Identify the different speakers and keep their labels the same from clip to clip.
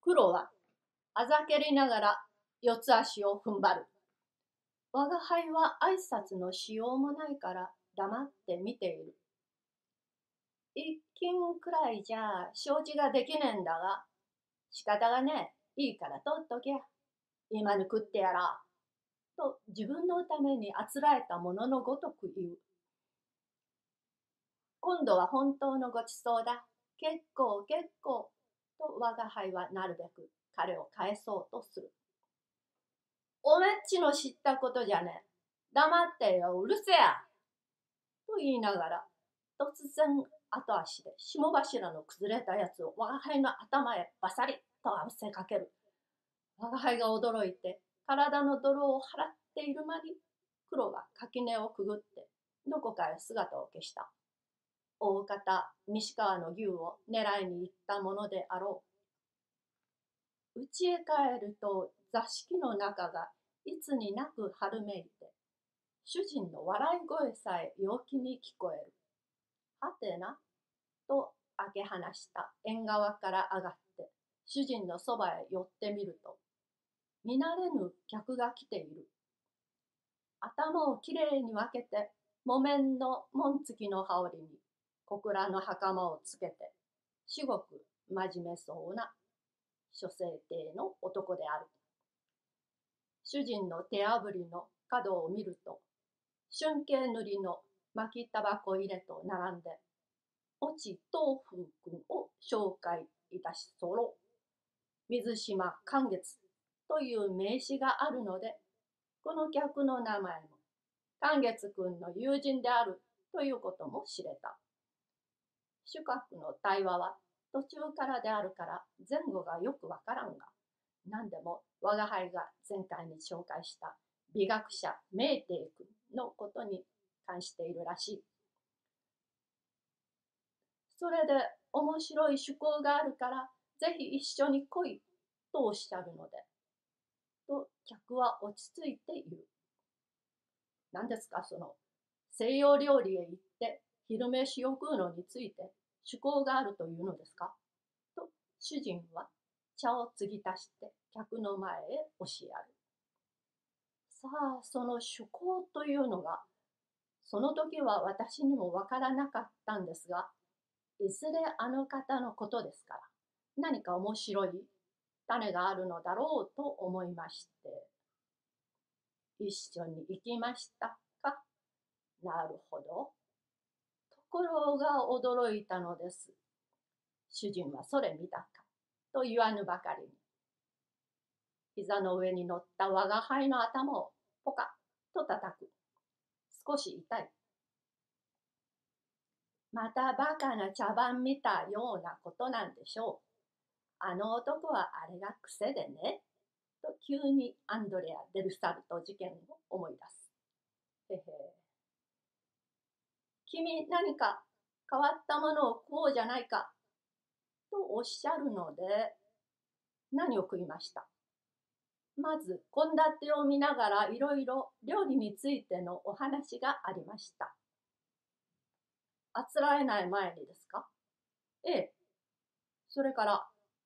Speaker 1: 黒はあざけりながら四つ足を踏ん張る。我が輩は挨拶のしようもないから黙って見ている。一斤くらいじゃ承知ができねえんだが、仕方がねえ、いいから取っとけ。今に食ってやら。と自分のためにあつらえたもののごとく言う。今度は本当のごちそうだ。結構結構。と我が輩はなるべく彼を返そうとする。おめっちの知ったことじゃねえ。黙ってよ、うるせえや。と言いながら、突然後足で霜柱の崩れたやつを我が輩の頭へバサリとあぶせかける。我が輩が驚いて体の泥を払っている間に、黒が垣根をくぐってどこかへ姿を消した。大方西川の牛を狙いに行ったものであろう。家へ帰ると座敷の中がいつになく春めいて、主人の笑い声さえ陽気に聞こえる。はてな、と開け放した縁側から上がって主人のそばへ寄ってみると、見慣れぬ客が来ている。頭をきれいに分けて木綿の紋付きの羽織に小倉の袴をつけて、至極真面目そうな諸生亭の男である。主人の手あぶりの角を見ると、春景塗りの巻きタバコ入れと並んで、越智東風君を紹介いたし候。水島寛月という名詞があるので、この客の名前も寛月君の友人であるということも知れた。主客の対話は途中からであるから前後がよくわからんが、何でも我が輩が前回に紹介した美学者明帝君のことに関しているらしい。それで面白い趣向があるからぜひ一緒に来いとおっしゃるので、と客は落ち着いて言う。何ですか、その西洋料理へ行って昼飯を食うのについて趣向があるというのですか。と主人は茶を継ぎ足して客の前へ押しやる。さあ、その趣向というのがその時は私にもわからなかったんですが、いずれあの方のことですから何か面白い種があるのだろうと思いまして、一緒に行きましたか。なるほど。ところが驚いたのです。主人はそれ見たかと言わぬばかりに、膝の上に乗った我が輩の頭をポカッと叩く。少し痛い。またバカな茶番見たようなことなんでしょう。あの男はあれが癖でね。と急にアンドレア・デルサルト事件を思い出す。へへ。君何か変わったものを食おうじゃないか。とおっしゃるので、何を食いました。まず献立を見ながらいろいろ料理についてのお話がありました。あつらえない前にですか。ええ。それから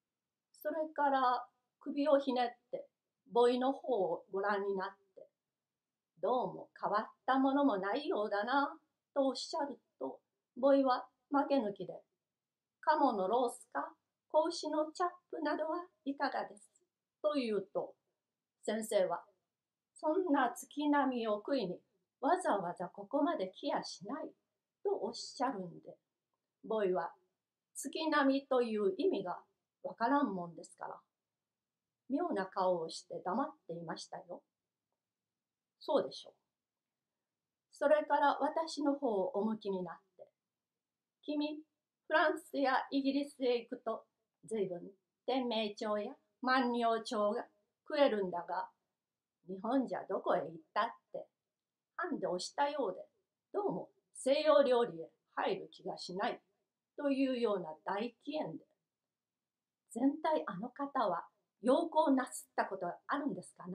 Speaker 1: 首をひねってボイの方をご覧になって、どうも変わったものもないようだなとおっしゃると、ボイは負け抜きで、鴨のロースか子牛のチャップなどはいかがですと言うと、先生はそんな月並みを食いにわざわざここまで来やしないとおっしゃるんで、ボイは月並みという意味がわからんもんですから、妙な顔をして黙っていましたよ。そうでしょう。それから私の方をお向きになって、君、フランスやイギリスへ行くと、随分天明朝や万葉朝が食えるんだが、日本じゃどこへ行ったって、ハンで押したようで、どうも西洋料理へ入る気がしないというような大気縁で、全体あの方は洋行なすったことがあるんですかな。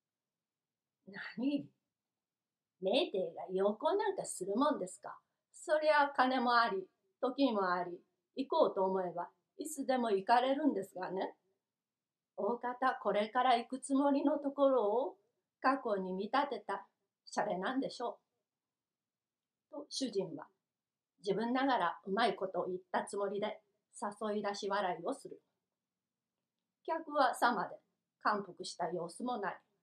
Speaker 1: 何、メーテーが洋行なんかするもんですか。そりゃ金もあり、時もあり、行こうと思えばいつでも行かれるんですがね。 大方これから行くつもりのところを過去に見立てたシャレなんでしょう。と主人は自分ながらうまいことを言ったつもりで誘い出し笑いをする。客はさまで感服した様子もない。